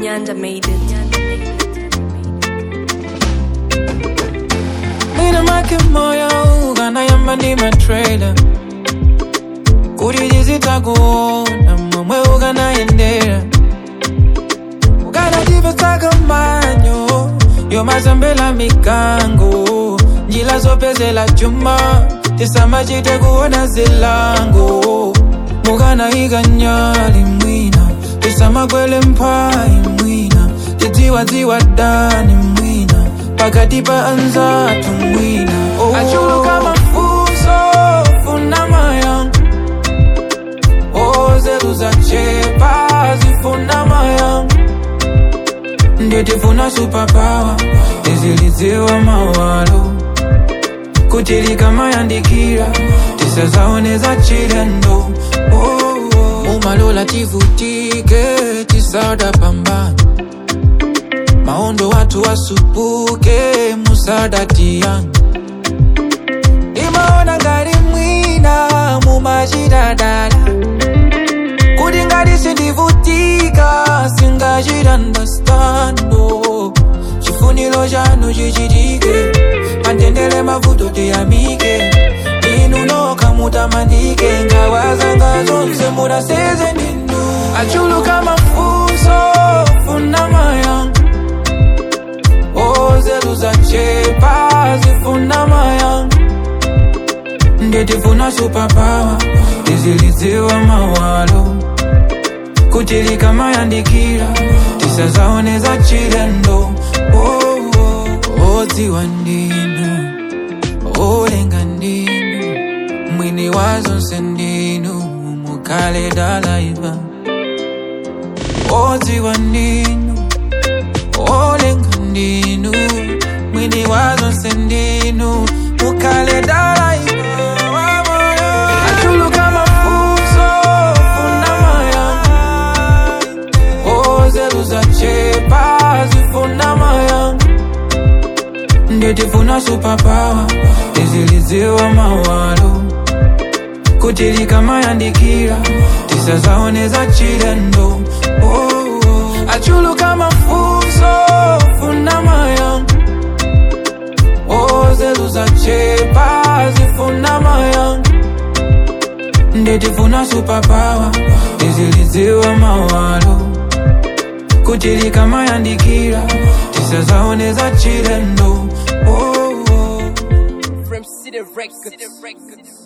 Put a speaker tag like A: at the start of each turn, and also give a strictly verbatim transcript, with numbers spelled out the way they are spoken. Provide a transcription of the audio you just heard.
A: Nyanda made it.
B: Mina make moyo ugana yamba ni matrailer Kurijizita kuona mwe ugana yendera Ugana jiva saka manyo Yo mazambela mikango Njila zopeze la chuma Tisama chite kuona zilango Mugana higa nyali mwina Tisama kwele mpai mwina Titiwa ziwa dani mwina Pakati pa anzatu mwina oh. Achulu kama fuso Funama yang Oh zeru za chepa Zifunama yang Ndetifuna superpower Tiziliziwa mawalo Kutilika mayandikira Tisa zaoneza chilendo oh, oh. Umalola tivutike Tisada pambana Maondo watu wasupuke Musada tiyan Imaona gari mwina Mumajida dada Kudingari sindivutika Singajida ndastando Chifunilo jano jijidike Antendele mavuto tiyamike Inu no kamuta mandike Ngawaza ngazonse muda seze ninu Achulu kama fuso Funama yang Oh zeru za chepa Zifunama yang Ndetifuna superpower Tiziliziwa mawalo Kutilika mayandikira Tisa zaoneza chilendo oh, oh. Ozi wandinu Olenga ndinu Mwini wazo sendinu Mukale dalaiva Ozi wandinu Olenga ndinu Mwini wazo sendinu Mukale dalaiva Achulu kama fuso Funama yang Oh zeru za chepa Zifunama yang Ndetifuna superpower Tiziliziwa mawalo Kutilika mayandikira Tisa zaoneza chilendo oh, oh. Achulu kama fuso Funama yang Oh zeru za chepa Zifunama yang Ndetifuna superpower Tiziliziwa mawalo Kutilika mayandikira Tisa zaoneza chilendo oh, oh.
C: From City Records.